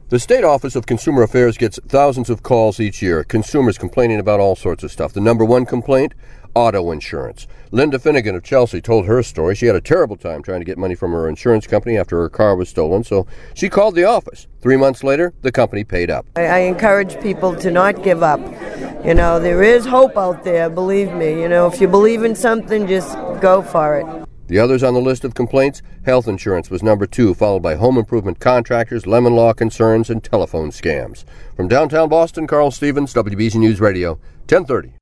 The State Office of Consumer Affairs gets thousands of calls each year, consumers complaining about all sorts of stuff. The number one complaint? Auto insurance. Linda Finnegan of Chelsea told her story. She had a terrible time trying to get money from her insurance company after her car was stolen, so she called the office. 3 months later, the company paid up. I encourage people to not give up. You know, there is hope out there, believe me. You know, if you believe in something, just go for it. The others on the list of complaints, health insurance was number 2, followed by home improvement contractors, lemon law concerns, and telephone scams. From downtown Boston, Carl Stevens, WBZ News Radio, 1030.